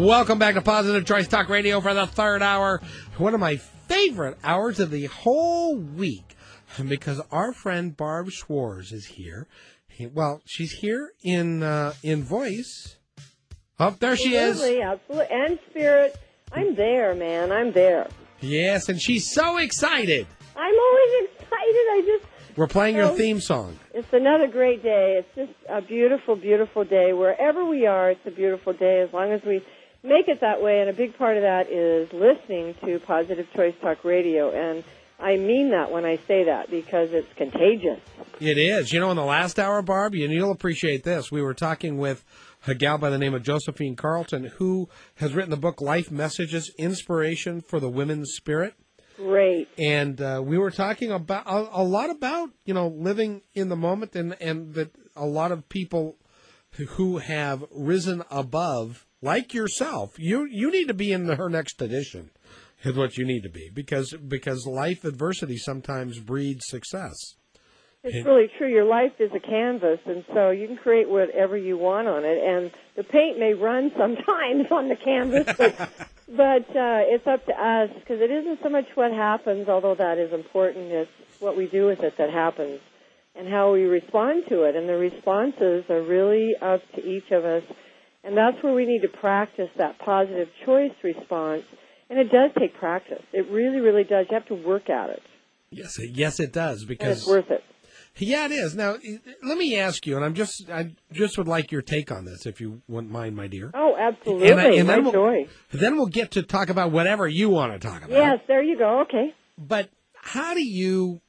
Welcome back to Positive Choice Talk Radio for the third hour. One of my favorite hours of the whole week, because our friend Barb Schwartz is here. Well, she's here in voice. Oh, there she is. Absolutely. And spirit. I'm there, man. I'm there. Yes, and she's so excited. I'm always excited. We're playing your theme song. It's another great day. It's just a beautiful, beautiful day. Wherever we are, it's a beautiful day as long as we make it that way. And a big part of that is listening to Positive Choice Talk Radio. And I mean that when I say that because it's contagious. It is. You know, in the last hour, Barb, you'll appreciate this. We were talking with a gal by the name of Josephine Carlton, who has written the book Life Messages, Inspiration for the Women's Spirit. Great. And we were talking about a lot about, living in the moment and that a lot of people who have risen above, like yourself, you need to be in her next edition, is what you need to be, because life adversity sometimes breeds success. It's really true. Your life is a canvas, and so you can create whatever you want on it. And the paint may run sometimes on the canvas, but it's up to us, because it isn't so much what happens, although that is important. It's what we do with it that happens and how we respond to it. And the responses are really up to each of us. And that's where we need to practice that positive choice response. And it does take practice. It really, really does. You have to work at it. Yes, it does. Because and it's worth it. Yeah, it is. Now, let me ask you, and I just would like your take on this, if you wouldn't mind, my dear. Oh, absolutely. And then joy. Then we'll get to talk about whatever you want to talk about. Yes, there you go. Okay. But how do you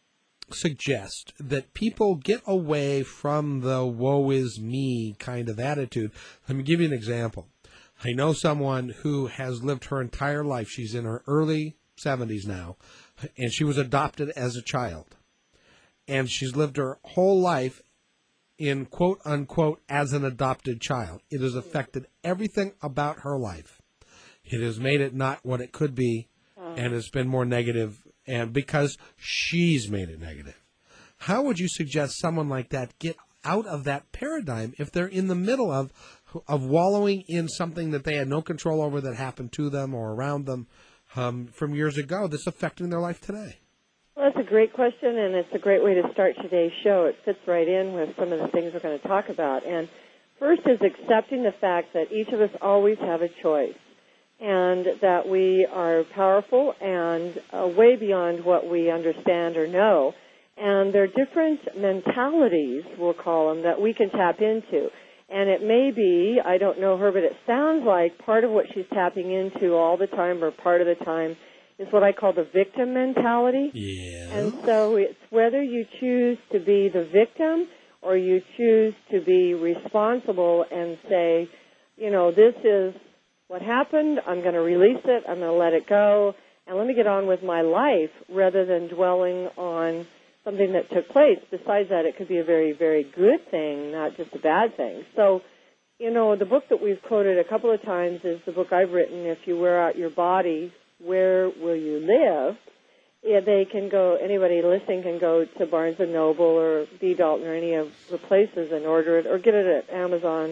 suggest that people get away from the woe is me kind of attitude? Let me give you an example. I know someone who has lived her entire life. She's in her early 70s now, and she was adopted as a child. And she's lived her whole life in quote unquote as an adopted child. It has affected everything about her life. It has made it not what it could be, and it's been more negative, and because she's made it negative. How would you suggest someone like that get out of that paradigm if they're in the middle of wallowing in something that they had no control over that happened to them or around them from years ago that's affecting their life today? Well, that's a great question, and it's a great way to start today's show. It fits right in with some of the things we're going to talk about. And first is accepting the fact that each of us always have a choice, and that we are powerful and way beyond what we understand or know. And there are different mentalities, we'll call them, that we can tap into. And it may be, I don't know her, but it sounds like part of what she's tapping into all the time or part of the time is what I call the victim mentality. Yeah. And so it's whether you choose to be the victim or you choose to be responsible and say, this is what happened, I'm going to release it, I'm going to let it go, and let me get on with my life rather than dwelling on something that took place. Besides that, it could be a very, very good thing, not just a bad thing. So, the book that we've quoted a couple of times is the book I've written, If You Wear Out Your Body, Where Will You Live? Yeah, they can go, anybody listening can go to Barnes & Noble or B. Dalton or any of the places and order it, or get it at Amazon.com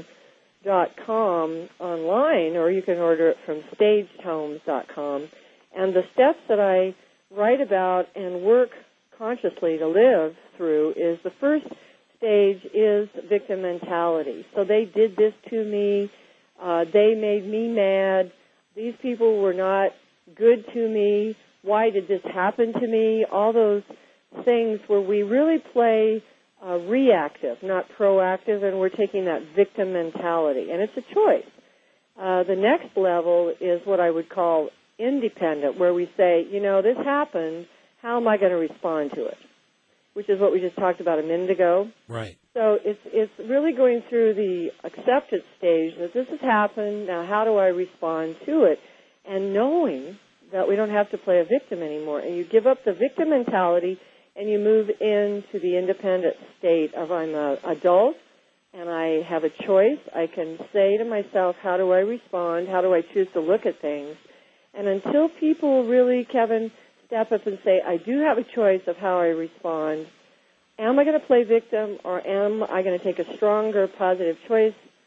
online, or you can order it from stagedhomes.com. And the steps that I write about and work consciously to live through is the first stage is victim mentality. So they did this to me. They made me mad. These people were not good to me. Why did this happen to me? All those things where we really play reactive, not proactive, and we're taking that victim mentality. And it's a choice. The next level is what I would call independent, where we say, this happened. How am I going to respond to it? Which is what we just talked about a minute ago. Right. So it's really going through the acceptance stage that this has happened. Now, how do I respond to it? And knowing that we don't have to play a victim anymore. And you give up the victim mentality and you move into the independent state of I'm an adult and I have a choice. I can say to myself, how do I respond? How do I choose to look at things? And until people really, Kevin, step up and say, I do have a choice of how I respond. Am I going to play victim, or am I going to take a stronger positive choice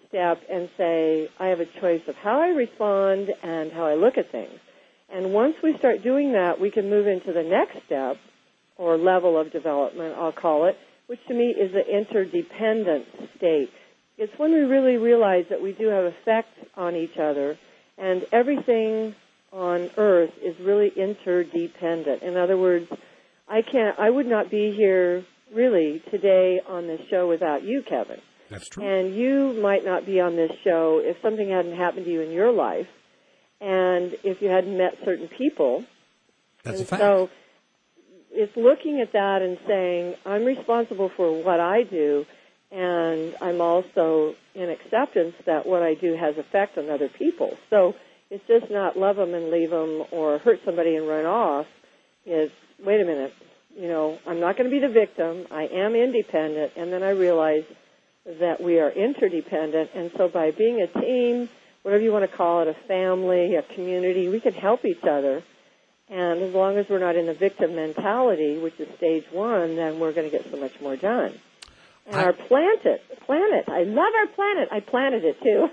step and say, I have a choice of how I respond and how I look at things. And once we start doing that, we can move into the next step, or level of development, I'll call it, which to me is the interdependent state. It's when we really realize that we do have effects on each other, and everything on Earth is really interdependent. In other words, I would not be here really today on this show without you, Kevin. That's true. And you might not be on this show if something hadn't happened to you in your life, and if you hadn't met certain people. That's and a fact. So it's looking at that and saying, I'm responsible for what I do, and I'm also in acceptance that what I do has effect on other people. So it's just not love them and leave them or hurt somebody and run off. It's, wait a minute, I'm not going to be the victim. I am independent, and then I realize that we are interdependent, and so by being a team, whatever you want to call it, a family, a community, we can help each other. And as long as we're not in the victim mentality, which is stage one, then we're going to get so much more done. And our planet, I love our planet. I planted it, too.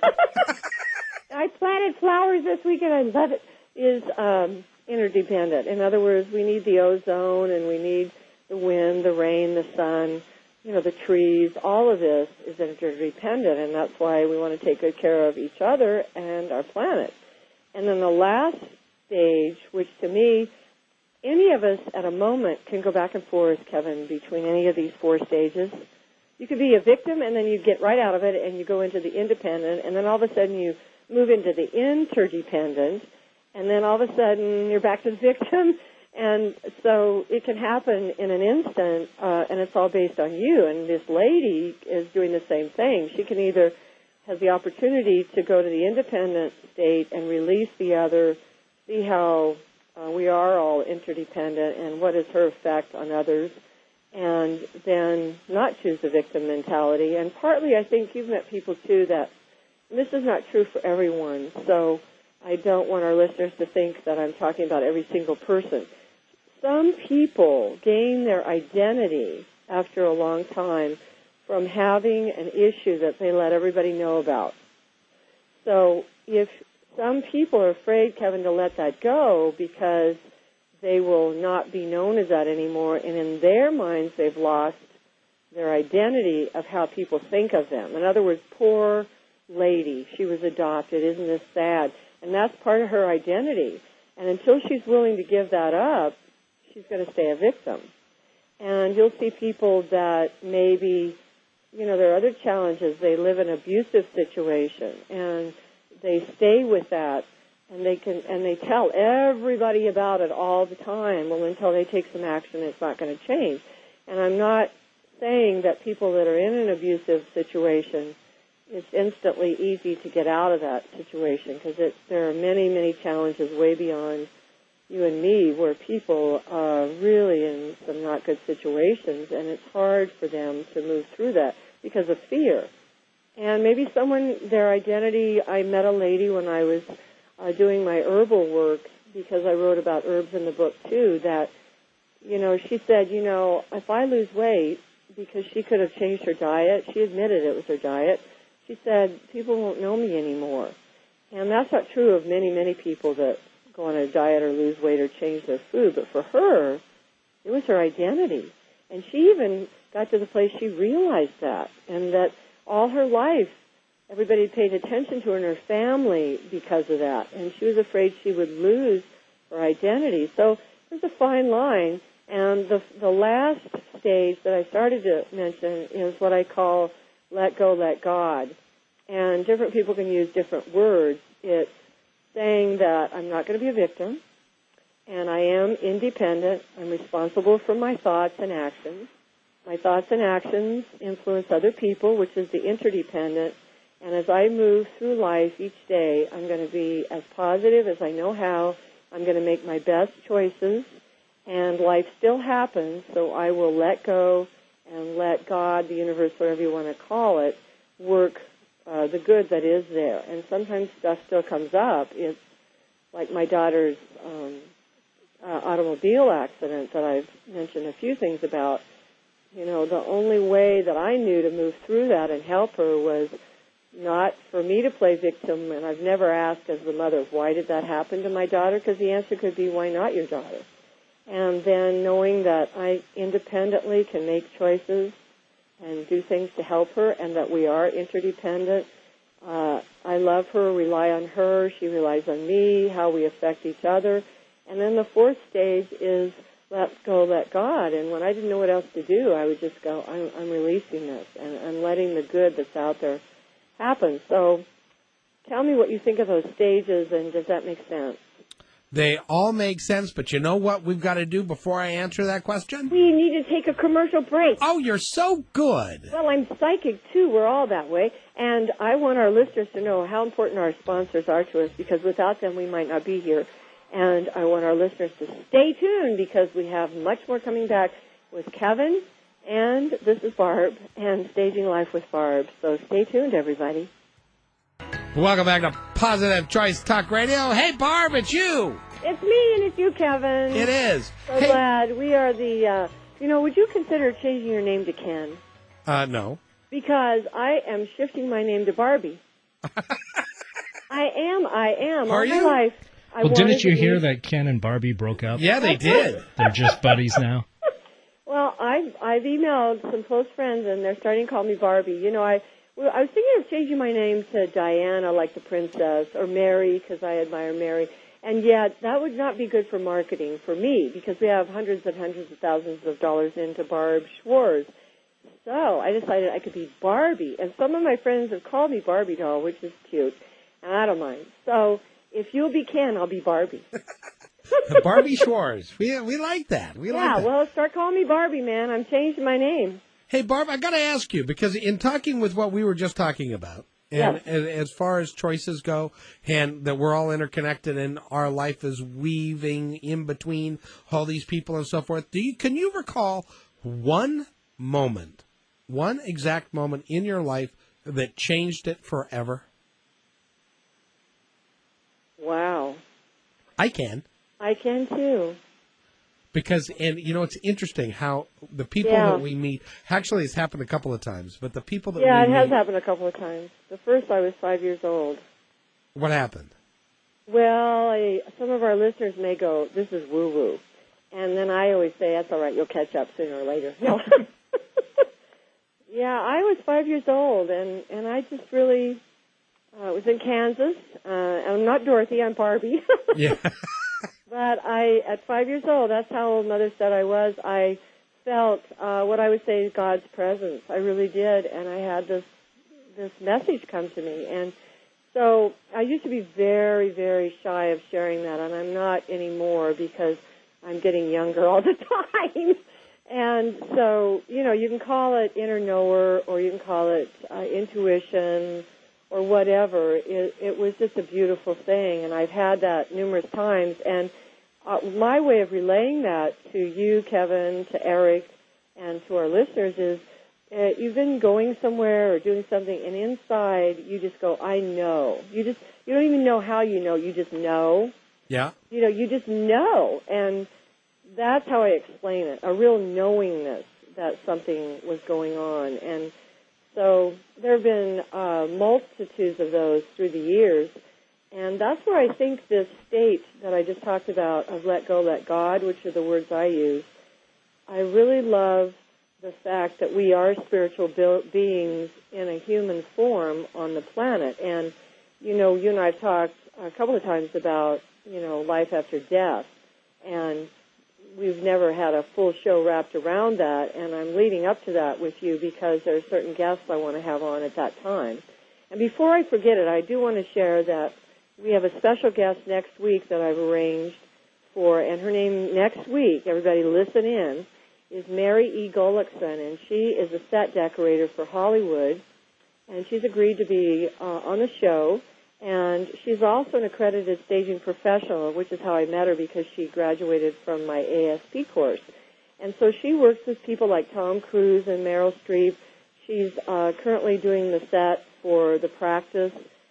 I planted flowers this weekend. I love it. Is interdependent. In other words, we need the ozone, and we need the wind, the rain, the sun, the trees. All of this is interdependent, and that's why we want to take good care of each other and our planet. And then the last stage, which to me, any of us at a moment can go back and forth, Kevin, between any of these four stages. You could be a victim, and then you get right out of it, and you go into the independent, and then all of a sudden you move into the interdependent, and then all of a sudden you're back to the victim. And so it can happen in an instant, and it's all based on you. And this lady is doing the same thing. She can either have the opportunity to go to the independent state and release the other, see how we are all interdependent and what is her effect on others, and then not choose the victim mentality. And partly I think you've met people, too, that this is not true for everyone. So I don't want our listeners to think that I'm talking about every single person. Some people gain their identity after a long time from having an issue that they let everybody know about. So if some people are afraid, Kevin, to let that go because they will not be known as that anymore, and in their minds they've lost their identity of how people think of them. In other words, poor lady, she was adopted, isn't this sad? And that's part of her identity. And until she's willing to give that up, she's going to stay a victim. And you'll see people that maybe, there are other challenges. They live in an abusive situation, and they stay with that, and they tell everybody about it all the time. Well, until they take some action, it's not going to change. And I'm not saying that people that are in an abusive situation, it's instantly easy to get out of that situation, because there are many, many challenges way beyond you and me where people are really in some not good situations, and it's hard for them to move through that because of fear. And maybe their identity, I met a lady when I was doing my herbal work, because I wrote about herbs in the book too, that, she said, if I lose weight, because she could have changed her diet, she admitted it was her diet, she said, people won't know me anymore. And that's not true of many, many people that go on a diet or lose weight or change their food, but for her, it was her identity. And she even got to the place she realized that, and that all her life, everybody paid attention to her and her family because of that, and she was afraid she would lose her identity. So there's a fine line, and the last stage that I started to mention is what I call let go, let God. And different people can use different words. It's saying that I'm not going to be a victim, and I am independent. I'm responsible for my thoughts and actions. My thoughts and actions influence other people, which is the interdependent. And as I move through life each day, I'm going to be as positive as I know how. I'm going to make my best choices, and life still happens, so I will let go and let God, the universe, whatever you want to call it, work the good that is there. And sometimes stuff still comes up. It's like my daughter's automobile accident that I've mentioned a few things about. The only way that I knew to move through that and help her was not for me to play victim, and I've never asked as the mother, why did that happen to my daughter? Because the answer could be, why not your daughter? And then knowing that I independently can make choices and do things to help her, and that we are interdependent. I love her, rely on her, she relies on me, how we affect each other. And then the fourth stage is let go, let God. And when I didn't know what else to do, I would just go, I'm releasing this and letting the good that's out there happen. So tell me what you think of those stages, and does that make sense? They all make sense, but you know what we've got to do before I answer that question? We need to take a commercial break. Oh, you're so good. Well, I'm psychic, too. We're all that way. And I want our listeners to know how important our sponsors are to us, because without them, we might not be here. And I want our listeners to stay tuned, because we have much more coming back with Kevin, and this is Barb, and Staging Life with Barb. So stay tuned, everybody. Welcome back to Positive Choice Talk Radio. Hey, Barb, it's you. It's me, and it's you, Kevin. It is. So glad. We are the, would you consider changing your name to Ken? No. Because I am shifting my name to Barbie. I am. Are All you? my life. Well, didn't you hear that Ken and Barbie broke up? Yeah, they did. They're just buddies now. Well, I've emailed some close friends, and they're starting to call me Barbie. You know, I was thinking of changing my name to Diana, like the princess, or Mary, because I admire Mary. And yet, that would not be good for marketing for me, because we have hundreds and hundreds of thousands of dollars into Barb Schwartz. So I decided I could be Barbie. And some of my friends have called me Barbie doll, which is cute, and I don't mind. So if you'll be Ken, I'll be Barbie. Barbie Schwartz. We like that. We like that. Well, start calling me Barbie, man. I'm changing my name. Hey, Barb, I got to ask you, because in talking with what we were just talking about, and as far as choices go, and that we're all interconnected and our life is weaving in between all these people and so forth, can you recall one exact moment in your life that changed it forever? Wow. I can. I can, too. Because, it's interesting how the people that we meet, actually it's happened a couple of times, but the people that we meet. Yeah, it has happened a couple of times. The first, I was 5 years old. What happened? Well, some of our listeners may go, this is woo-woo. And then I always say, that's all right, you'll catch up sooner or later. No. Yeah, I was 5 years old, and I just really was in Kansas. I'm not Dorothy, I'm Barbie. Yeah. But at 5 years old, that's how old Mother said I was, I felt what I would say is God's presence. I really did, and I had this message come to me. And so I used to be very, very shy of sharing that, and I'm not anymore because I'm getting younger all the time. And so, you can call it inner knower, or you can call it intuition, or whatever. It was just a beautiful thing, and I've had that numerous times. And my way of relaying that to you, Kevin, to Eric, and to our listeners is you've been going somewhere or doing something, and inside you just go, I know. You don't even know how you know. You just know. Yeah. You just know. And that's how I explain it, a real knowingness that something was going on. And so there have been multitudes of those through the years, and that's where I think this state that I just talked about of let go, let God, which are the words I use, I really love the fact that we are spiritual beings in a human form on the planet. And, you and I have talked a couple of times about, life after death, and we've never had a full show wrapped around that, and I'm leading up to that with you because there are certain guests I want to have on at that time. And before I forget it, I do want to share that we have a special guest next week that I've arranged for, and her name next week, everybody listen in, is Mary E. Gullickson, and she is a set decorator for Hollywood, and she's agreed to be on the show. And she's also an accredited staging professional, which is how I met her because she graduated from my ASP course. And so she works with people like Tom Cruise and Meryl Streep. She's currently doing the set for The Practice.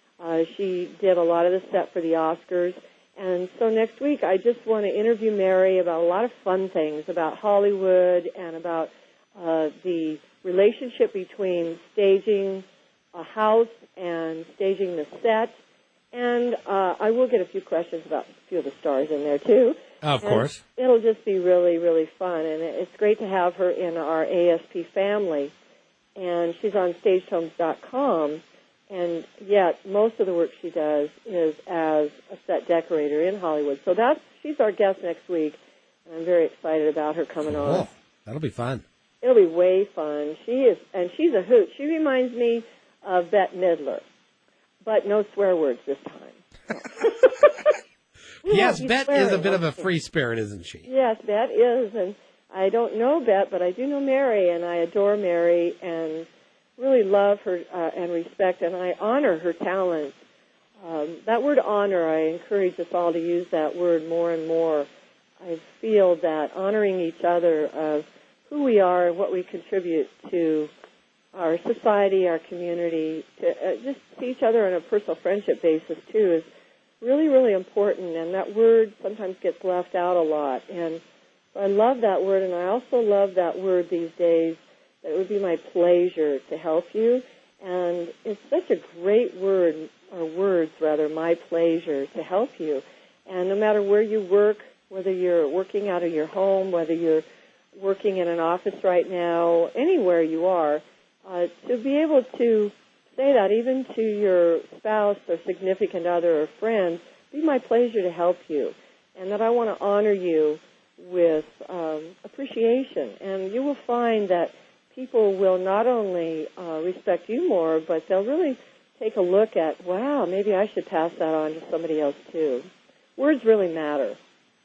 She did a lot of the set for the Oscars. And so next week I just want to interview Mary about a lot of fun things, about Hollywood and about the relationship between staging, a house and staging the set. And I will get a few questions about a few of the stars in there, too. Of course. It'll just be really, really fun. And it's great to have her in our ASP family. And she's on stagedhomes.com. And yet most of the work she does is as a set decorator in Hollywood. So she's our guest next week. And I'm very excited about her coming on. Oh, that'll be fun. It'll be way fun. She's a hoot. She reminds me of Bette Midler, but no swear words this time. Yes, Bette is a bit of a free spirit, isn't she? Yes, Bette is, and I don't know Bette, but I do know Mary, and I adore Mary, and really love her and respect, and I honor her talents. That word honor, I encourage us all to use that word more and more. I feel that honoring each other of who we are and what we contribute to our society, our community, to just see each other on a personal friendship basis, too, is really, really important. And that word sometimes gets left out a lot. And I love that word, and I also love that word these days, that it would be my pleasure to help you. And it's such a great word, or words, rather, my pleasure to help you. And no matter where you work, whether you're working out of your home, whether you're working in an office right now, anywhere you are, to be able to say that even to your spouse or significant other or friends, be my pleasure to help you, and that I want to honor you with appreciation. And you will find that people will not only respect you more, but they'll really take a look at, wow, maybe I should pass that on to somebody else too. Words really matter.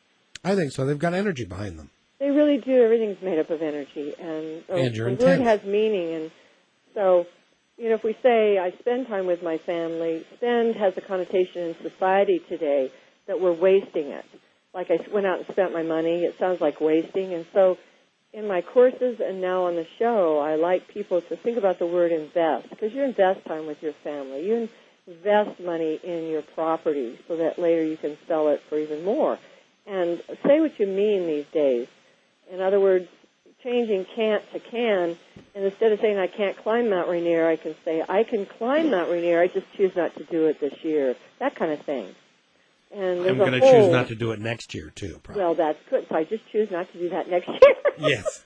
I think so. They've got energy behind them. They really do. Everything's made up of energy, and your the word has meaning. And so, if we say I spend time with my family, spend has a connotation in society today that we're wasting it. Like I went out and spent my money, it sounds like wasting. And so, in my courses and now on the show, I like people to think about the word invest, because you invest time with your family. You invest money in your property so that later you can sell it for even more. And say what you mean these days. In other words, changing can't to can, and instead of saying I can't climb Mount Rainier, I can say I can climb Mount Rainier, I just choose not to do it this year. That kind of thing. And I'm going to choose not to do it next year, too, probably. Well, that's good. So I just choose not to do that next year. Yes.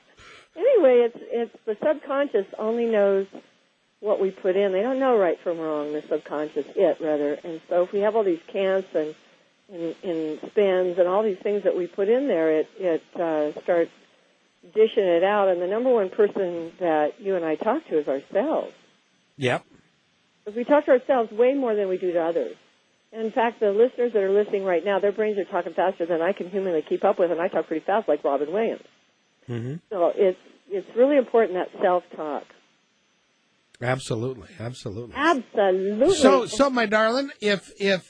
Anyway, it's the subconscious only knows what we put in. They don't know right from wrong, the subconscious, rather. And so if we have all these cants and in spins and all these things that we put in there, it starts dishing it out. And the number one person that you and I talk to is ourselves. Yep. Because we talk to ourselves way more than we do to others. And in fact, the listeners that are listening right now, their brains are talking faster than I can humanly keep up with, and I talk pretty fast like Robin Williams. Mm-hmm. So it's really important, that self-talk. Absolutely, absolutely. Absolutely. So my darling, if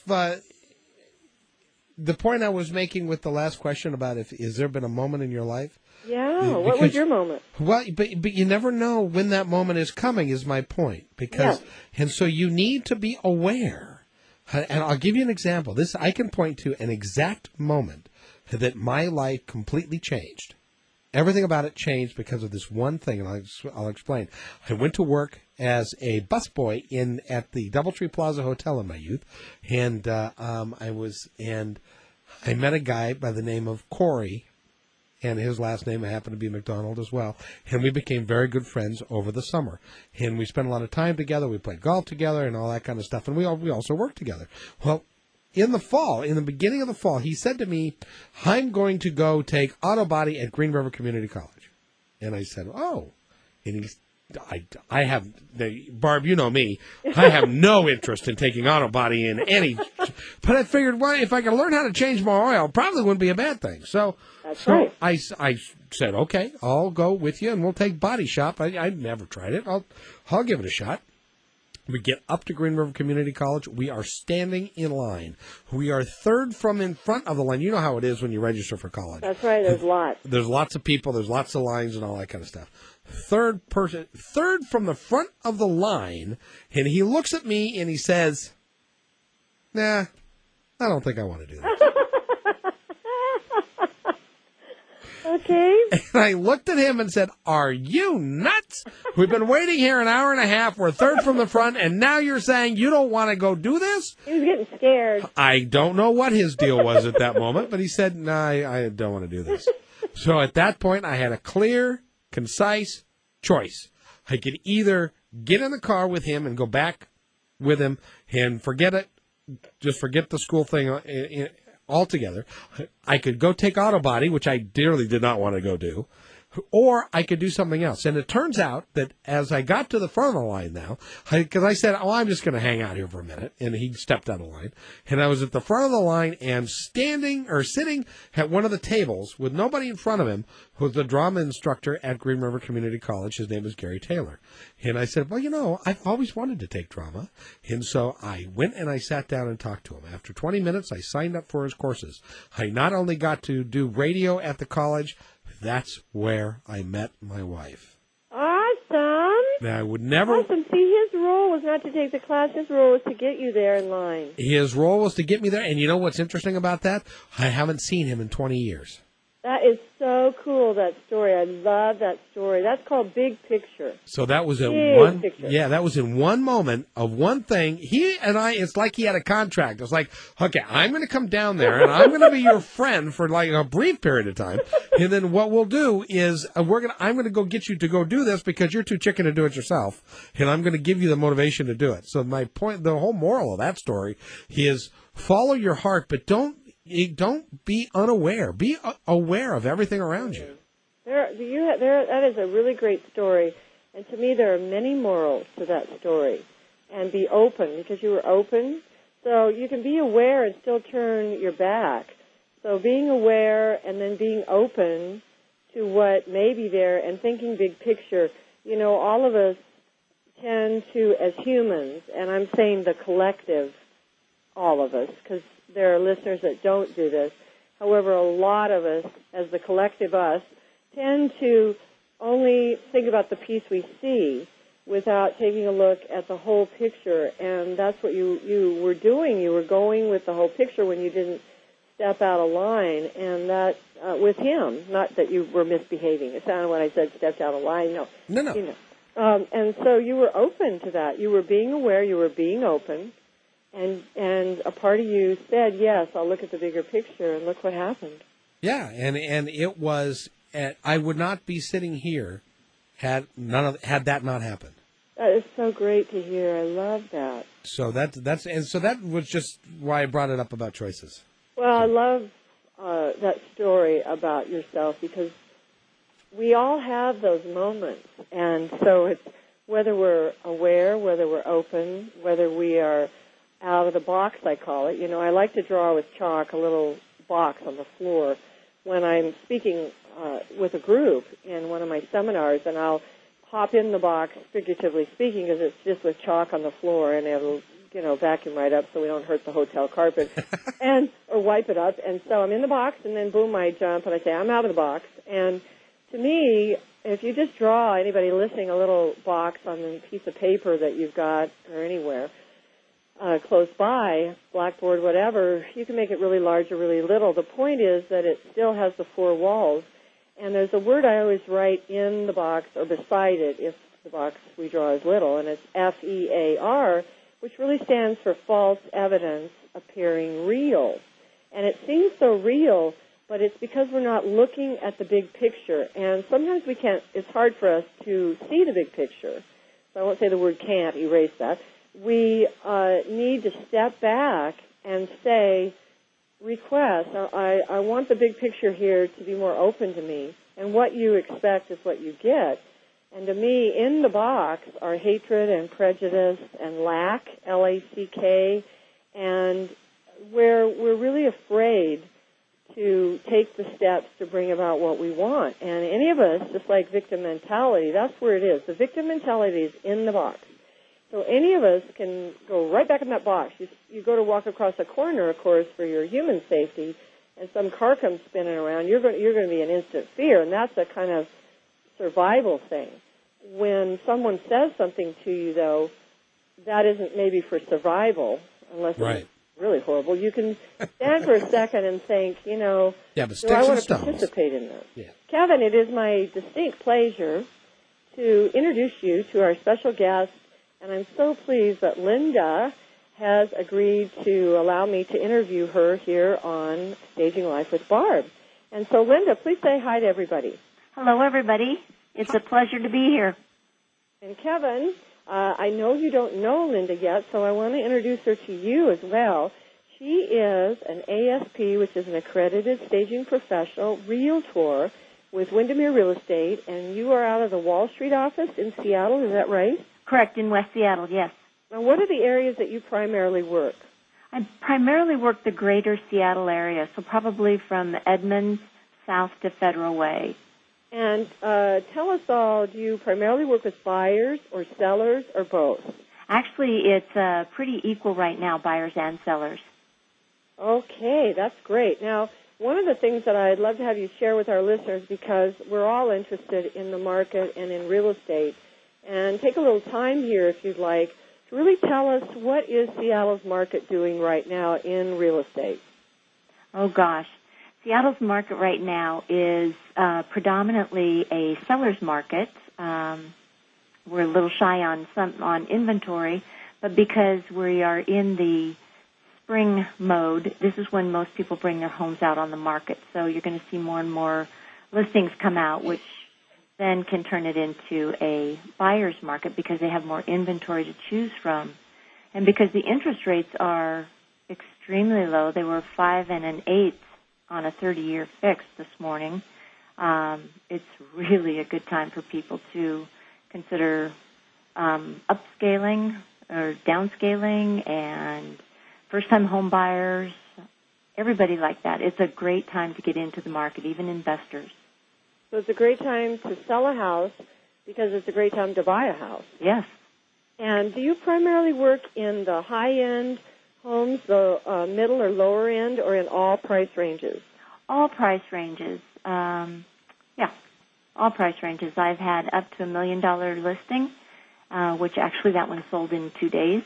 the point I was making with the last question about is there been a moment in your life? Yeah. What was your moment? Well, but you never know when that moment is coming. Is my point and so you need to be aware. And I'll give you an example. I can point to an exact moment that my life completely changed. Everything about it changed because of this one thing, and I'll explain. I went to work as a busboy at the Doubletree Plaza Hotel in my youth, and I met a guy by the name of Corey, and his last name happened to be McDonald as well, and we became very good friends over the summer, and we spent a lot of time together. We played golf together and all that kind of stuff, and we also worked together. Well, in the beginning of the fall, he said to me, I'm going to go take auto body at Green River Community College. And I said, oh. And I have, Barb, you know me, I have no interest in taking auto body in any, but I figured, well, if I can learn how to change my oil, probably wouldn't be a bad thing. So right. I said, okay, I'll go with you and we'll take body shop. I've never tried it. I'll give it a shot. We get up to Green River Community College. We are standing in line. We are third from in front of the line. You know how it is when you register for college. That's right. There's lots. There's lots of people. There's lots of lines and all that kind of stuff. Third from the front of the line, and he looks at me and he says, nah, I don't think I want to do that. Okay. And I looked at him and said, "Are you nuts? We've been waiting here an hour and a half. We're third from the front, and now you're saying you don't want to go do this?" He was getting scared. I don't know what his deal was at that moment, but he said, "No, I don't want to do this." So at that point, I had a clear, concise choice. I could either get in the car with him and go back with him and forget it, just forget the school thing altogether. I could go take auto body, which I dearly did not want to go do, or I could do something else. And it turns out that as I got to the front of the line now, because I said, "Oh, I'm just going to hang out here for a minute," and he stepped out of line, and I was at the front of the line and sitting at one of the tables with nobody in front of him was the drama instructor at Green River Community College. His name is Gary Taylor. And I said, "Well, I've always wanted to take drama." And so I went and I sat down and talked to him. After 20 minutes, I signed up for his courses. I not only got to do radio at the college, that's where I met my wife. Awesome. Now, I would never... Awesome. See, his role was not to take the class. His role was to get you there in line. His role was to get me there. And you know what's interesting about that? I haven't seen him in 20 years. That is so cool, that story. I love that story. That's called Big Picture. So that was that was in one moment of one thing. He and I, it's like he had a contract. It's like, okay, I'm going to come down there and I'm going to be your friend for like a brief period of time. And then what we'll do is I'm going to go get you to go do this because you're too chicken to do it yourself. And I'm going to give you the motivation to do it. So my point, the whole moral of that story is follow your heart, but don't be unaware. Be aware of everything around you. That is a really great story. And to me, there are many morals to that story. And be open, because you were open. So you can be aware and still turn your back. So being aware and then being open to what may be there and thinking big picture. All of us tend to, as humans, and I'm saying the collective, all of us, because there are listeners that don't do this. However, a lot of us, as the collective us, tend to only think about the piece we see without taking a look at the whole picture. And that's what you were doing. You were going with the whole picture when you didn't step out of line. And that, with him, not that you were misbehaving. It sounded when I said stepped out of line. No. And so you were open to that. You were being aware. You were being open. And a part of you said, yes, I'll look at the bigger picture, and look what happened. Yeah, and it was, I would not be sitting here had that not happened. That is so great to hear. I love that. So that was just why I brought it up about choices. Well, I love that story about yourself, because we all have those moments. And so it's whether we're aware, whether we're open, whether we are out of the box, I call it. I like to draw with chalk a little box on the floor when I'm speaking with a group in one of my seminars, and I'll hop in the box, figuratively speaking, because it's just with chalk on the floor, and it'll, vacuum right up so we don't hurt the hotel carpet, or wipe it up. And so I'm in the box, and then boom, I jump, and I say, I'm out of the box. And to me, if you just draw, anybody listening, a little box on a piece of paper that you've got or anywhere, close by, blackboard, whatever, you can make it really large or really little. The point is that it still has the four walls. And there's a word I always write in the box or beside it if the box we draw is little, and it's FEAR, which really stands for false evidence appearing real. And it seems so real, but it's because we're not looking at the big picture. And sometimes we can't, it's hard for us to see the big picture. So I won't say the word can't, erase that. We need to step back and say, request, I want the big picture here to be more open to me, and what you expect is what you get. And to me, in the box are hatred and prejudice and lack, L-A-C-K, and where we're really afraid to take the steps to bring about what we want. And any of us, just like victim mentality, that's where it is. The victim mentality is in the box. So any of us can go right back in that box. You go to walk across a corner, of course, for your human safety, and some car comes spinning around, you're going to be in instant fear, and that's a kind of survival thing. When someone says something to you, though, that isn't maybe for survival, unless right. really horrible. You can stand for a second and think, Yeah, but do sticks I and want to stones. participate in this? Yeah. Kevin, it is my distinct pleasure to introduce you to our special guest, and I'm so pleased that Linda has agreed to allow me to interview her here on Staging Life with Barb. And so, Linda, please say hi to everybody. Hello, everybody. It's a pleasure to be here. And Kevin, I know you don't know Linda yet, so I want to introduce her to you as well. She is an ASP, which is an accredited staging professional, realtor with Windermere Real Estate, and you are out of the Wall Street office in Seattle, is that right? Correct, in West Seattle, yes. Now, what are the areas that you primarily work? I primarily work the greater Seattle area, so probably from Edmonds south to Federal Way. And tell us all, do you primarily work with buyers or sellers or both? Actually, it's pretty equal right now, buyers and sellers. Okay, that's great. Now, one of the things that I'd love to have you share with our listeners, because we're all interested in the market and in real estate, and take a little time here, if you'd like, to really tell us what is Seattle's market doing right now in real estate. Oh, gosh. Seattle's market right now is predominantly a seller's market. We're a little shy on inventory, but because we are in the spring mode, this is when most people bring their homes out on the market. So you're going to see more and more listings come out, which then can turn it into a buyer's market because they have more inventory to choose from. And because the interest rates are extremely low, they were 5 1/8 on a 30-year fix this morning. It's really a good time for people to consider upscaling or downscaling, and first-time home buyers, everybody like that. It's a great time to get into the market, even investors. So it's a great time to sell a house because it's a great time to buy a house. Yes. And do you primarily work in the high-end homes, the middle or lower end, or in all price ranges? All price ranges. All price ranges. I've had up to $1 million listing, which actually that one sold in 2 days.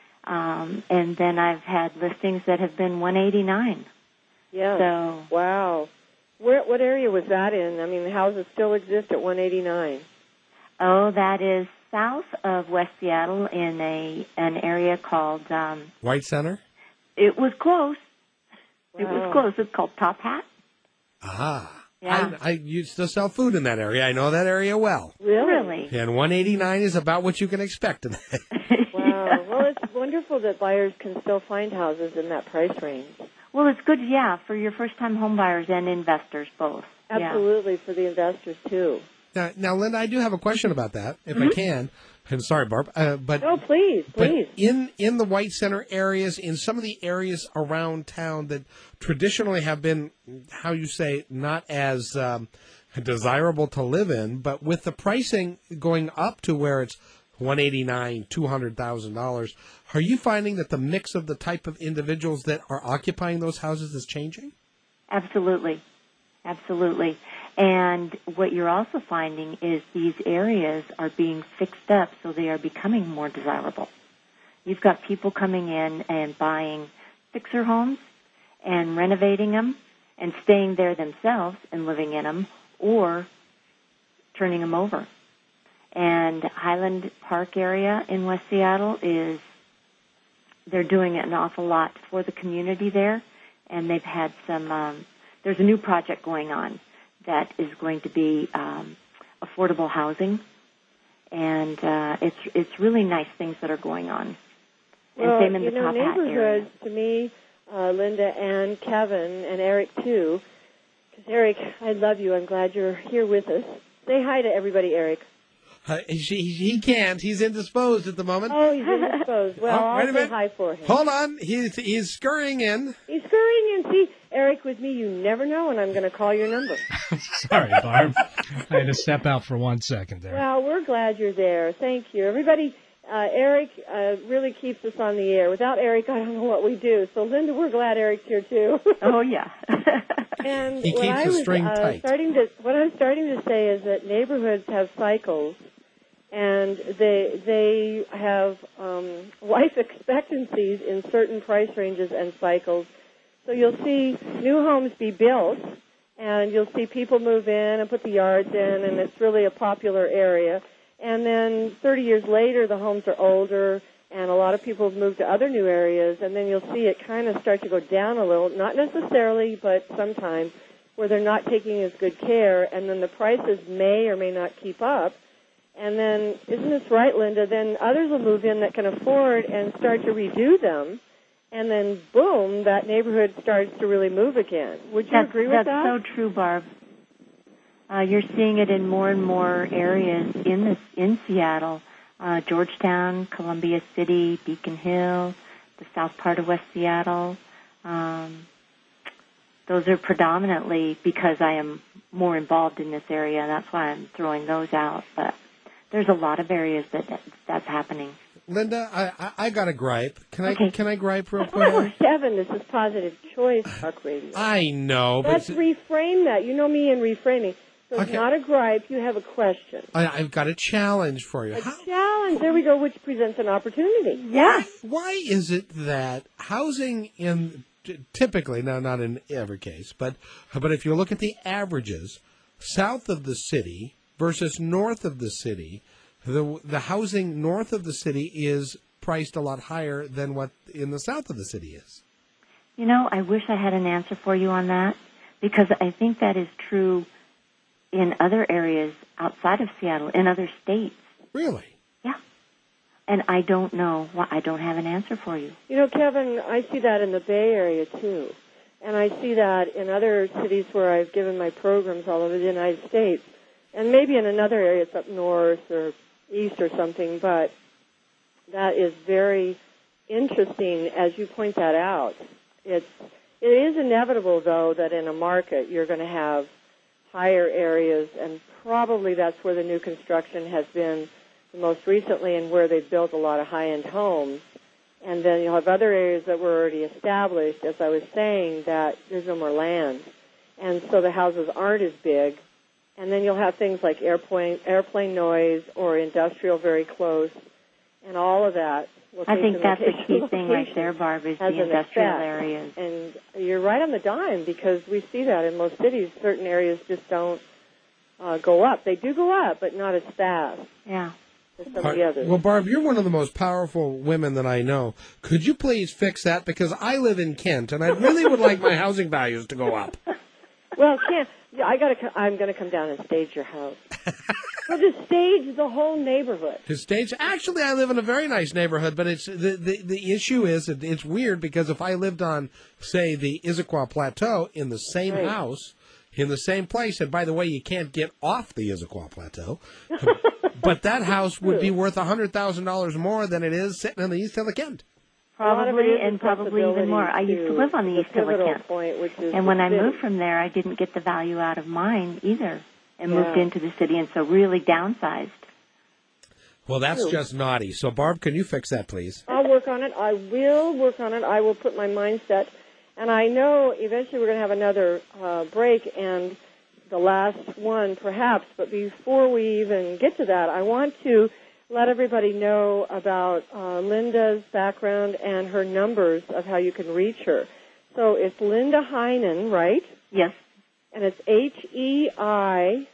And then I've had listings that have been $189. Yeah. So, wow. What area was that in? I mean, the houses still exist at $189. Oh, that is south of West Seattle in an area called White Center? It was close. Wow. It was close. It's called Top Hat. Ah. Yeah. I used to sell food in that area. I know that area well. Really? And $189 is about what you can expect today. Wow. Well, it's wonderful that buyers can still find houses in that price range. Well, it's good, for your first-time home buyers and investors both. Absolutely, for the investors, too. Now, Linda, I do have a question about that, if I can. I'm sorry, Barb. But No, please. But in the White Center areas, in some of the areas around town that traditionally have been, how you say, not as desirable to live in, but with the pricing going up to where it's $189,000, $200,000, are you finding that the mix of the type of individuals that are occupying those houses is changing? Absolutely. Absolutely. And what you're also finding is these areas are being fixed up, so they are becoming more desirable. You've got people coming in and buying fixer homes and renovating them and staying there themselves and living in them, or turning them over. And Highland Park area in West Seattle they're doing an awful lot for the community there, and they've had some, there's a new project going on that is going to be affordable housing, and it's really nice things that are going on. Well, and same in the Top Hat area. neighborhoods, to me, Linda and Kevin and Eric, too, because Eric, I love you. I'm glad you're here with us. Say hi to everybody, Eric. He can't. He's indisposed at the moment. Oh, he's indisposed. Well, I'll say hi for him. Hold on. He's scurrying in. He's scurrying in. See, Eric, with me, you never know, and I'm going to call your number. Sorry, Barb. I had to step out for 1 second there. Well, we're glad you're there. Thank you. Everybody, Eric really keeps us on the air. Without Eric, I don't know what we do. So, Linda, we're glad Eric's here, too. Oh, yeah. And he keeps the string tight. What I'm starting to say is that neighborhoods have cycles, and they have life expectancies in certain price ranges and cycles. So you'll see new homes be built, and you'll see people move in and put the yards in, and it's really a popular area. And then 30 years later, the homes are older, and a lot of people have moved to other new areas, and then you'll see it kind of start to go down a little, not necessarily, but sometimes, where they're not taking as good care, and then the prices may or may not keep up. And then, isn't this right, Linda? Then others will move in that can afford and start to redo them, and then, boom, that neighborhood starts to really move again. Would you agree with that? That's so true, Barb. You're seeing it in more and more areas in Seattle, Georgetown, Columbia City, Beacon Hill, the south part of West Seattle. Those are predominantly because I am more involved in this area, and that's why I'm throwing those out. But there's a lot of areas that's happening. Linda, I got a gripe. Can I gripe real quick? Oh, Kevin, this is Positive Choice Talk Radio. I know, but let's reframe that. You know me in reframing. So it's Okay. not a gripe. You have a question. I've got a challenge for you. A challenge. There we go, which presents an opportunity. Yeah. Why is it that housing typically, now not in every case, but if you look at the averages, south of the city versus north of the city, the housing north of the city is priced a lot higher than what in the south of the city is? You know, I wish I had an answer for you on that, because I think that is true in other areas outside of Seattle, in other states. Really? Yeah. And I don't know. I don't have an answer for you. You know, Kevin, I see that in the Bay Area, too. And I see that in other cities where I've given my programs all over the United States. And maybe in another area, it's up north or east or something, but that is very interesting as you point that out. It is inevitable, though, that in a market you're going to have higher areas, and probably that's where the new construction has been the most recently and where they've built a lot of high-end homes. And then you'll have other areas that were already established, as I was saying, that there's no more land. And so the houses aren't as big. And then you'll have things like airplane noise or industrial very close, and all of that. I think that's the key thing right there, Barb, is the industrial areas. And you're right on the dime, because we see that in most cities. Certain areas just don't go up. They do go up, but not as fast. Yeah. As some of the others. Well, Barb, you're one of the most powerful women that I know. Could you please fix that? Because I live in Kent, and I really would like my housing values to go up. Well, Kent, I'm going to come down and stage your house. We'll just stage the whole neighborhood. To stage? Actually, I live in a very nice neighborhood, but it's the issue is it's weird, because if I lived on, say, the Issaquah Plateau in the same house, in the same place, and by the way, you can't get off the Issaquah Plateau, but that house would be worth $100,000 more than it is sitting on the East Hill of Kent. Probably, and probably even more. I used to live on the East Hill of Kent, and when I moved from there, I didn't get the value out of mine either, and moved into the city, and so really downsized. Well, that's just naughty. So, Barb, can you fix that, please? I'll work on it. I will work on it. I will put my mindset. And I know eventually we're going to have another break, and the last one perhaps. But before we even get to that, I want to let everybody know about Linda's background and her numbers of how you can reach her. So it's Linda Heinen, right? Yes. And it's Heinen,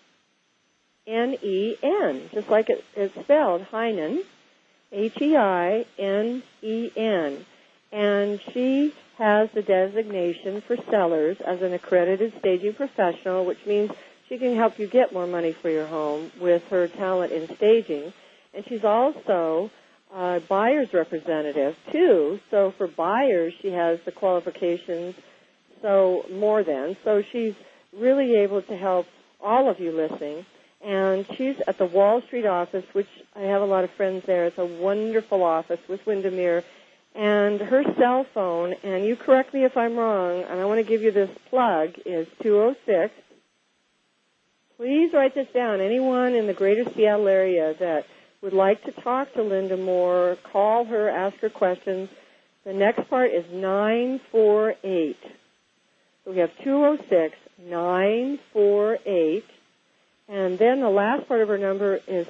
just like it's spelled, Heinen, Heinen. And she has the designation for sellers as an accredited staging professional, which means she can help you get more money for your home with her talent in staging. And she's also a buyer's representative, too. So for buyers, she has the qualifications, so she's really able to help all of you listening. And she's at the Wall Street office, which I have a lot of friends there. It's a wonderful office with Windermere. And her cell phone, and you correct me if I'm wrong, and I want to give you this plug, is 206. Please write this down. Anyone in the greater Seattle area that would like to talk to Linda more, call her, ask her questions. The next part is 948. So we have 206-948. And then the last part of her number is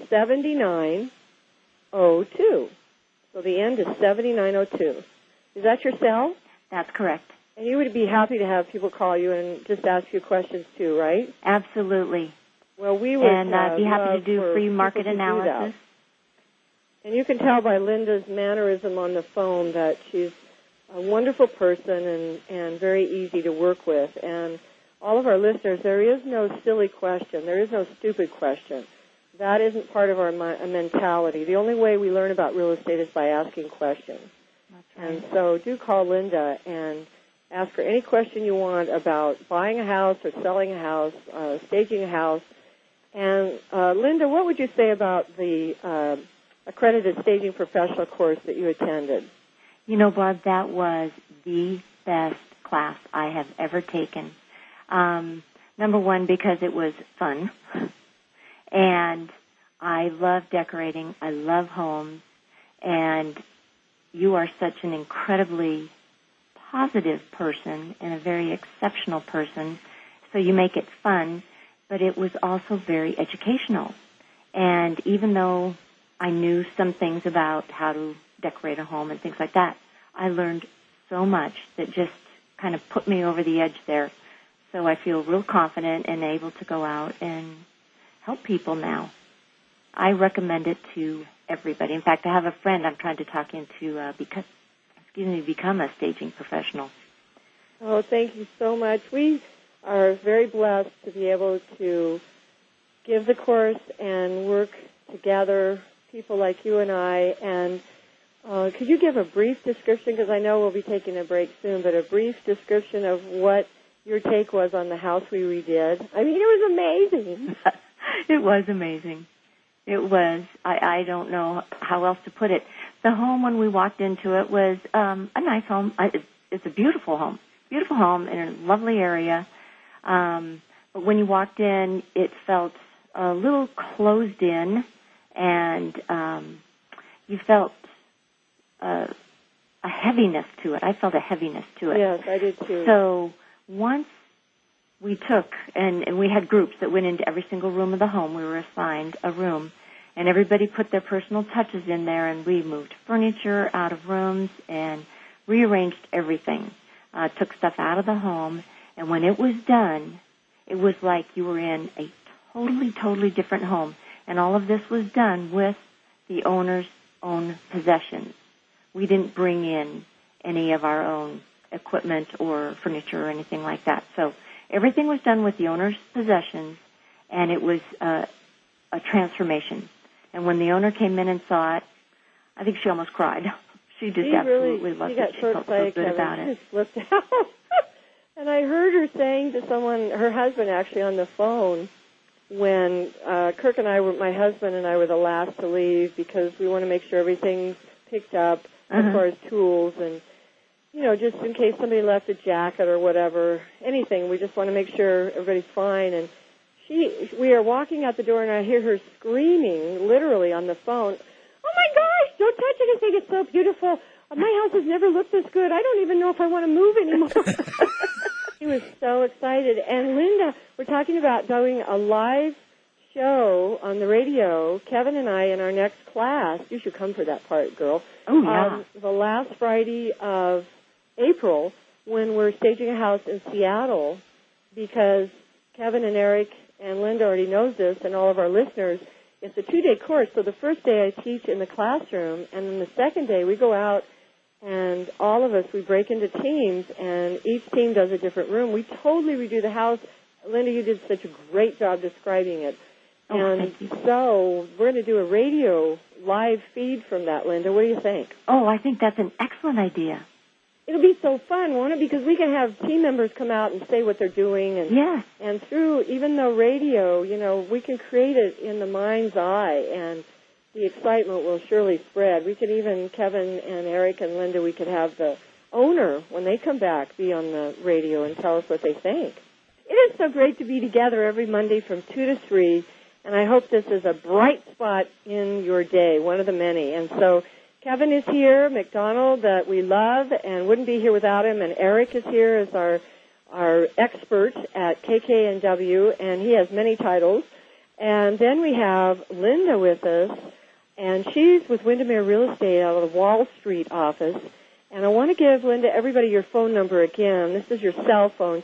7902. So the end is 7902. Is that your cell? That's correct. And you would be happy to have people call you and just ask you questions too, right? Absolutely. Well, we would and I'd be happy to do free market analysis. And you can tell by Linda's mannerism on the phone that she's a wonderful person and very easy to work with. And all of our listeners, there is no silly question. There is no stupid question. That isn't part of our mentality. The only way we learn about real estate is by asking questions. That's right. And so do call Linda and ask her any question you want about buying a house or selling a house, staging a house. And Linda, what would you say about the accredited staging professional course that you attended? You know, Barb, that was the best class I have ever taken. Number one, because it was fun. And I love decorating. I love homes. And you are such an incredibly positive person and a very exceptional person, so you make it fun, but it was also very educational. And even though I knew some things about how to decorate a home and things like that, I learned so much that just kind of put me over the edge there. So I feel real confident and able to go out and help people now. I recommend it to everybody. In fact, I have a friend I'm trying to talk into become a staging professional. Oh, thank you so much. We are very blessed to be able to give the course and work together, people like you and I. And could you give a brief description, because I know we'll be taking a break soon, but a brief description of what your take was on the house we redid? I mean, it was amazing. It was amazing. It was. I don't know how else to put it. The home, when we walked into it, was a nice home. It's a beautiful home in a lovely area. But when you walked in, it felt a little closed in, and you felt a heaviness to it. I felt a heaviness to it. Yes, I did too. So once we took, and we had groups that went into every single room of the home. We were assigned a room, and everybody put their personal touches in there, and we moved furniture out of rooms and rearranged everything, took stuff out of the home, and when it was done, it was like you were in a totally different home. And all of this was done with the owner's own possessions. We didn't bring in any of our own equipment or furniture or anything like that. So everything was done with the owner's possessions, and it was a transformation. And when the owner came in and saw it, I think she almost cried. She just absolutely loved it. She felt so good about it. She flipped out. And I heard her saying to someone, her husband actually, on the phone, when Kirk and I were, my husband and I were the last to leave because we want to make sure everything's picked up as far as tools and, you know, just in case somebody left a jacket or whatever, anything. We just want to make sure everybody's fine. And we are walking out the door, and I hear her screaming, literally on the phone, "Oh my gosh, don't touch anything, it's so beautiful. My house has never looked this good. I don't even know if I want to move anymore." She was so excited. And Linda, we're talking about doing a live show on the radio, Kevin and I, in our next class. You should come for that part, girl. Oh, yeah. The last Friday of April, when we're staging a house in Seattle, because Kevin and Eric and Linda already knows this, and all of our listeners, it's a 2-day course. So the first day I teach in the classroom, and then the second day we go out, and all of us, we break into teams, and each team does a different room. We totally redo the house. Linda, you did such a great job describing it. Oh, and so we're going to do a radio live feed from that, Linda. What do you think? Oh, I think that's an excellent idea. It'll be so fun, won't it? Because we can have team members come out and say what they're doing. And, yes. And through, even though radio, you know, we can create it in the mind's eye, and the excitement will surely spread. We could even, Kevin and Eric and Linda, we could have the owner, when they come back, be on the radio and tell us what they think. It is so great to be together every Monday from 2 to 3, and I hope this is a bright spot in your day, one of the many. And so Kevin is here, McDonald, that we love and wouldn't be here without him, and Eric is here as our expert at KKNW, and he has many titles. And then we have Linda with us, and she's with Windermere Real Estate out of the Wall Street office. And I want to give, Linda, everybody your phone number again. This is your cell phone,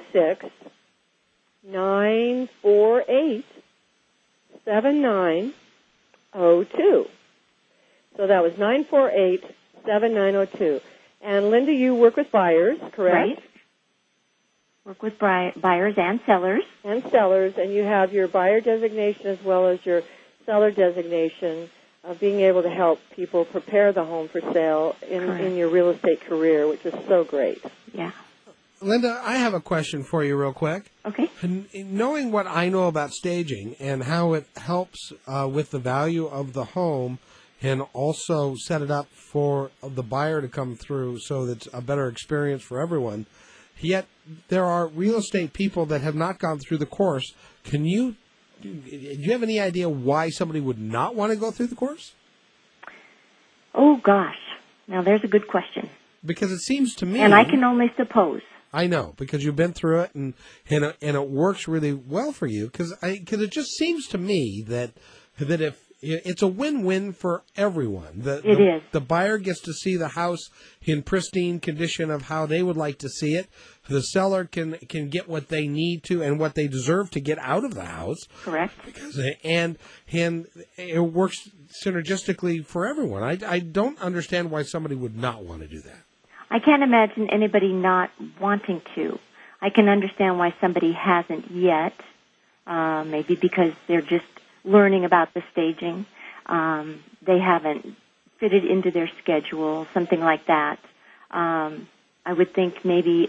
206-948-7902. So that was 948-7902. And Linda, you work with buyers, correct? Right. Work with buyers and sellers. And sellers, and you have your buyer designation as well as your seller designation of being able to help people prepare the home for sale in your real estate career, which is so great. Yeah. Linda, I have a question for you real quick. Okay. Knowing what I know about staging and how it helps with the value of the home and also set it up for the buyer to come through so that it's a better experience for everyone, yet there are real estate people that have not gone through the course. Do you have any idea why somebody would not want to go through the course? Oh, gosh. Now, there's a good question. Because it seems to me... And I can only suppose. I know, because you've been through it, and it works really well for you, because it just seems to me that if it's a win-win for everyone. It is. The buyer gets to see the house in pristine condition of how they would like to see it. The seller can get what they need to and what they deserve to get out of the house. Correct. And it works synergistically for everyone. I don't understand why somebody would not want to do that. I can't imagine anybody not wanting to. I can understand why somebody hasn't yet, maybe because they're just learning about the staging. They haven't fitted into their schedule, something like that. I would think maybe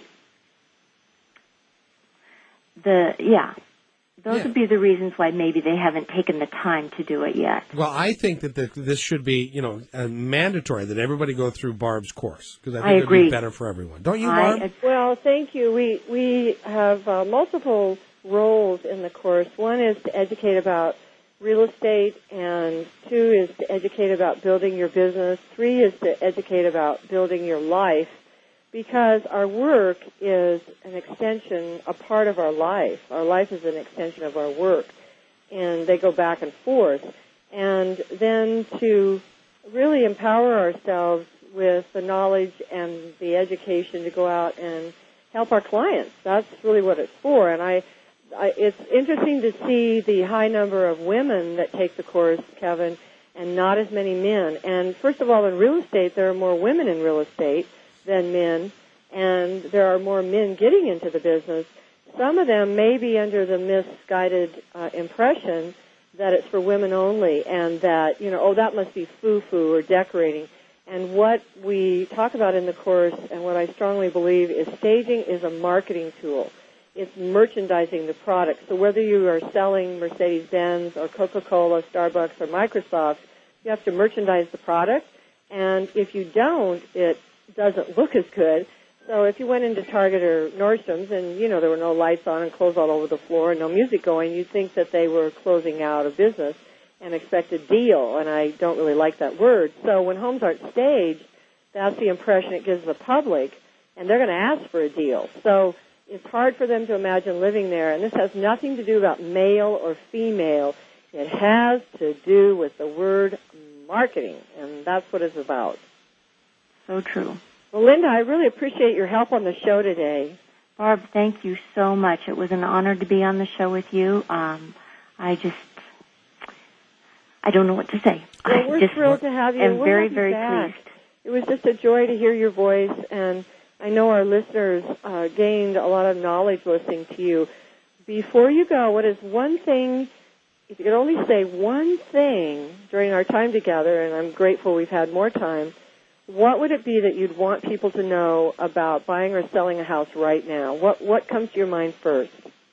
those would be the reasons why maybe they haven't taken the time to do it yet. Well, I think that this should be, mandatory that everybody go through Barb's course, because I think it would be better for everyone. Don't you, Barb? Well, thank you. We have multiple roles in the course. One is to educate about real estate, and 2 is to educate about building your business. 3 is to educate about building your life, because our work is an extension, a part of our life. Our life is an extension of our work, and they go back and forth. And then to really empower ourselves with the knowledge and the education to go out and help our clients. That's really what it's for. And it's interesting to see the high number of women that take the course, Kevin, and not as many men. And first of all, in real estate, there are more women in real estate than men, and there are more men getting into the business. Some of them may be under the misguided impression that it's for women only, and that, that must be foo-foo or decorating. And what we talk about in the course, and what I strongly believe, is staging is a marketing tool. It's merchandising the product. So whether you are selling Mercedes-Benz or Coca-Cola, Starbucks, or Microsoft, you have to merchandise the product. And if you don't, it doesn't look as good. So if you went into Target or Nordstrom's and, there were no lights on and clothes all over the floor and no music going, you'd think that they were closing out a business and expect a deal. And I don't really like that word. So when homes aren't staged, that's the impression it gives the public, and they're going to ask for a deal. So it's hard for them to imagine living there. And this has nothing to do about male or female. It has to do with the word marketing, and that's what it's about. So true. Well, Linda, I really appreciate your help on the show today. Barb, thank you so much. It was an honor to be on the show with you. I don't know what to say. Well, we're thrilled to have you. I'm very, very pleased. It was just a joy to hear your voice, and I know our listeners gained a lot of knowledge listening to you. Before you go, what is one thing, if you could only say one thing during our time together, and I'm grateful we've had more time, what would it be that you'd want people to know about buying or selling a house right now? What comes to your mind first?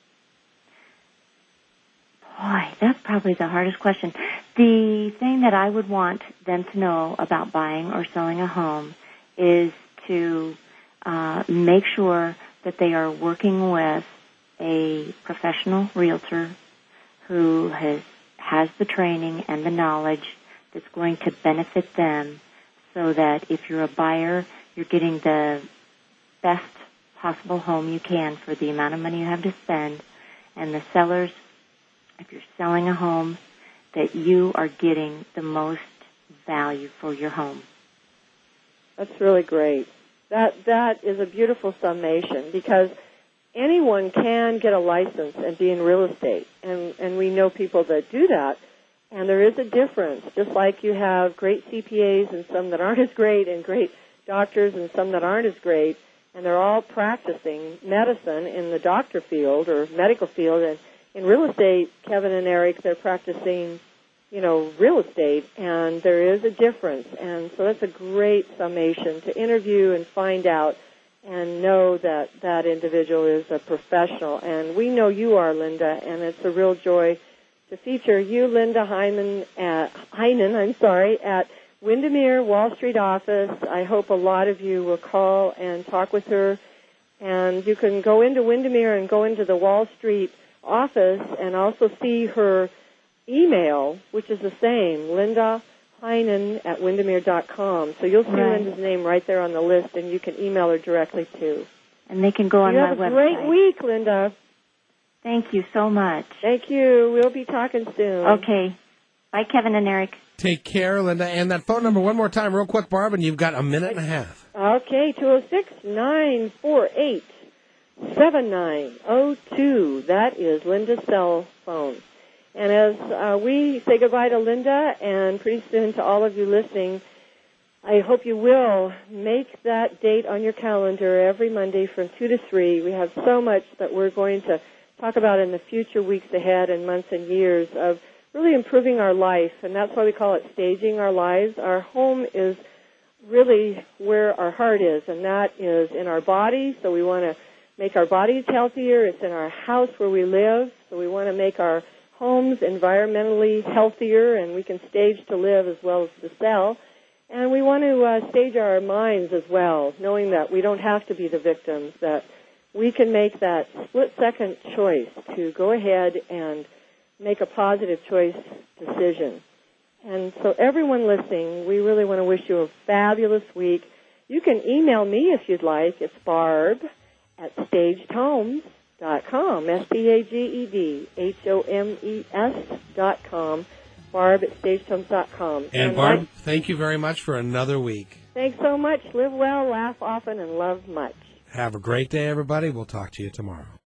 Boy, that's probably the hardest question. The thing that I would want them to know about buying or selling a home is to make sure that they are working with a professional realtor who has the training and the knowledge that's going to benefit them, so that if you're a buyer, you're getting the best possible home you can for the amount of money you have to spend, and the sellers if you're selling a home, that you are getting the most value for your home. That's really great. That is a beautiful summation, because anyone can get a license and be in real estate, and we know people that do that, and there is a difference. Just like you have great CPAs and some that aren't as great, and great doctors and some that aren't as great, and they're all practicing medicine in the doctor field or medical field, and in real estate, Kevin and Eric, they're practicing, real estate, and there is a difference. And so that's a great summation to interview and find out and know that that individual is a professional. And we know you are, Linda, and it's a real joy to feature you, Linda Heinen, at Windermere Wall Street office. I hope a lot of you will call and talk with her. And you can go into Windermere and go into the Wall Street office and also see her email, which is the same, Linda Heinen at Windermere.com. So you'll see Linda's name right there on the list, and you can email her directly too. And they can go on my website. You have a great week, Linda. Thank you so much. Thank you. We'll be talking soon. Okay. Bye, Kevin and Eric. Take care, Linda. And that phone number one more time, real quick, Barb, and you've got a minute and a half. Okay, 206-948-7902. That is Linda's cell phone. And as we say goodbye to Linda and pretty soon to all of you listening, I hope you will make that date on your calendar every Monday from 2 to 3. We have so much that we're going to talk about in the future weeks ahead and months and years of really improving our life, and that's why we call it staging our lives. Our home is really where our heart is, and that is in our body, so we want to make our bodies healthier. It's in our house where we live, so we want to make our homes environmentally healthier, and we can stage to live as well as to sell. And we want to stage our minds as well, knowing that we don't have to be the victims, that we can make that split-second choice to go ahead and make a positive choice decision. And so everyone listening, we really want to wish you a fabulous week. You can email me if you'd like. It's Barb at stagedhomes.com, STAGEDHOMES.com, Barb at stagedhomes.com. And Barb, thank you very much for another week. Thanks so much. Live well, laugh often, and love much. Have a great day, everybody. We'll talk to you tomorrow.